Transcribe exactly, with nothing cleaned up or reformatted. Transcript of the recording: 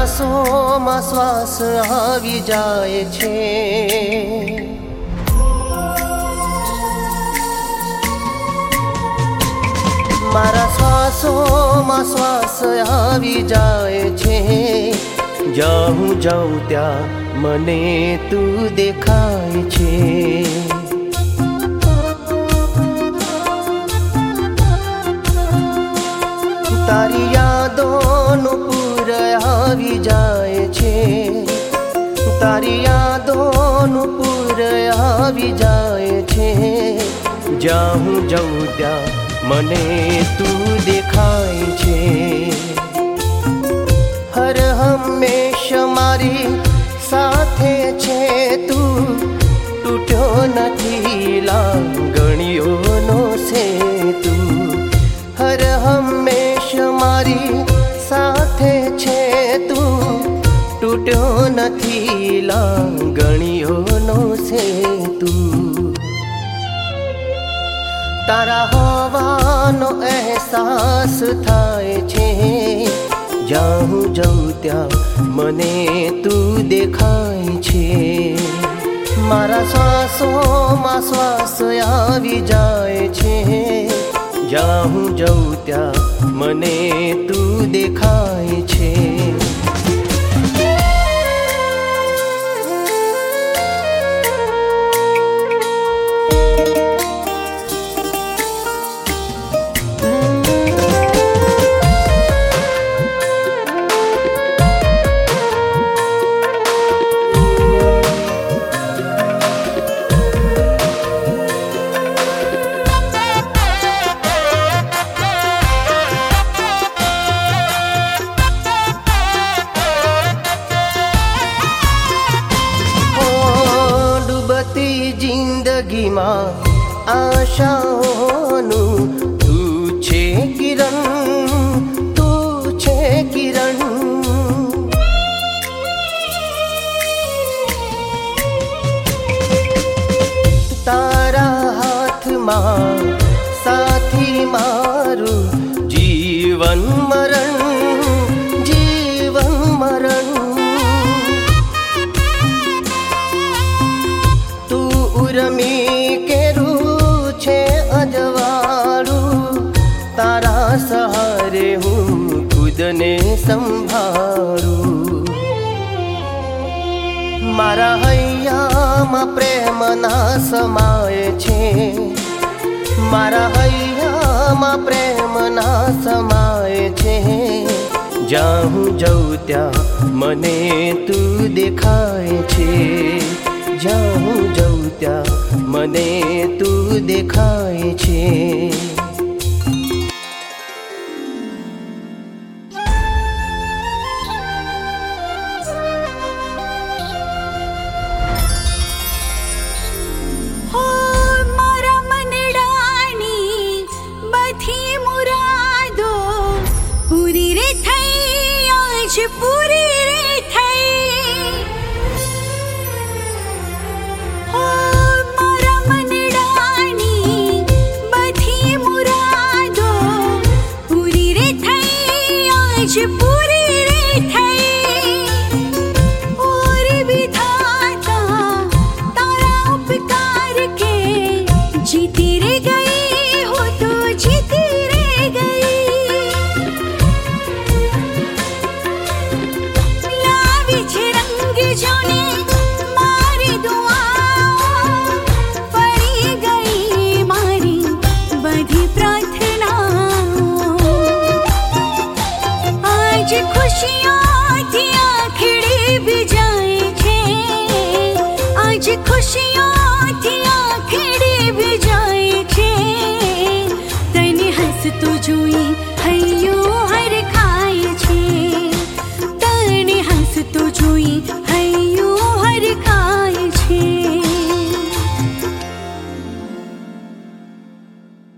શ્વાસોમાં શ્વાસ આવી જાય છે, મારા શ્વાસોમાં શ્વાસ આવી જાય છે। જ્યાં હું જાઉં ત્યાં મને તું દેખાય છે। તારી યાદોનું પૂર આવી જાય છે, તારી યાદોનું પૂર આવી જાય છે। જ્યાં હું જાઉં ત્યાં મને તું દેખાય છે। હર હંમેશા મારી સાથે છે તું, તૂટ્યો નથી લાગણીઓનો સેતુ। હર હંમેશા મારી સાથે છે તું, તૂટ્યો નથી લાગણીઓનો સેતુ। તારા હોવાનો અહેસાસ થાય છે, જ્યાં હું જાઉં ત્યાં મને તું દેખાય છે। મારા શ્વાસોમાં શ્વાસ આવી જાય છે, જ્યાં હું જાઉં ત્યાં મને તું દેખાય છે। જિંદગીમાં આશાઓનું તું છે કિરણ, તું છે કિરણ। તારા હાથમાં સાથી મારું જીવન મરણ, જીવન મરણ। રમી કેરું છે અજવાળું, તારા સહારે હું ખુદને સંભાળું। મારા હૈયામાં પ્રેમના સમાય છે, મારા હૈયામાં પ્રેમના સમાય છે। જ્યાં હું જાઉં ત્યાં મને તું દેખાય છે, જ્યાં હું જાઉં ત્યાં મને તું દેખાય છે। મારા મનડાની બધી મુરાદો પૂરી રે થઈ, આજ પૂરી રે થઈ। पूरी रे थई और विधाता तारा उपकार के जीती रे गई हो, तो जीती रे गई। लावी छे रंग जोने मारी दुआओं, पड़ी गई मारी बधी प्रार्थना। आज खुशियाँ थी आखिड़ी भी जाए छे, आज खुशियाँ थी आखिड़ी भी जाए छे। तने हंस तो जोई हयो हर खाए छे, तने हंस तो जोई